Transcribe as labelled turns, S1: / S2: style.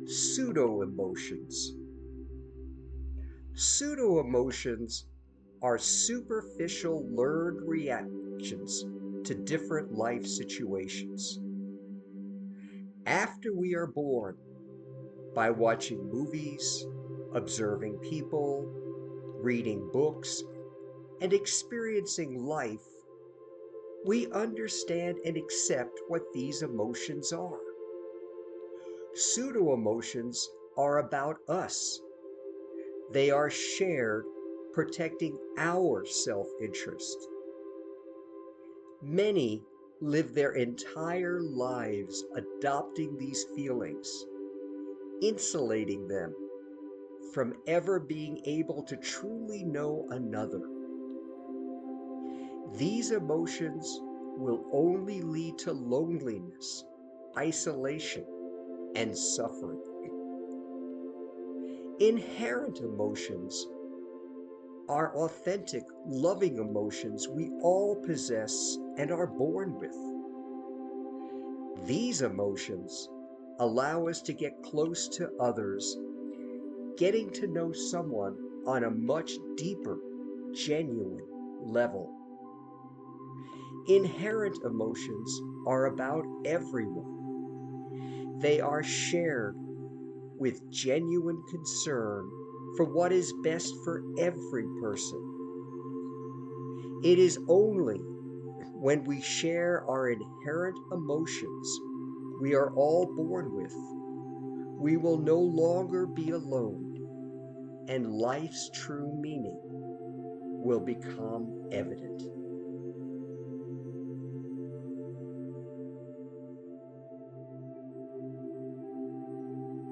S1: Pseudo-emotions. Pseudo-emotions are superficial learned reactions to different life situations. After we are born, by watching movies, observing people, reading books, and experiencing life, we understand and accept what these emotions are. Pseudo emotions are about us. They are shared, protecting our self interest. Many live their entire lives adopting these feelings, insulating them from ever being able to truly know another. These emotions will only lead to loneliness, isolation, and suffering. Inherent emotions are authentic, loving emotions we all possess and are born with. These emotions allow us to get close to others, getting to know someone on a much deeper, genuine level. Inherent emotions are about everyone. They are shared with genuine concern for what is best for every person. It is only when we share our inherent emotions we are all born with, we will no longer be alone, and life's true meaning will become evident.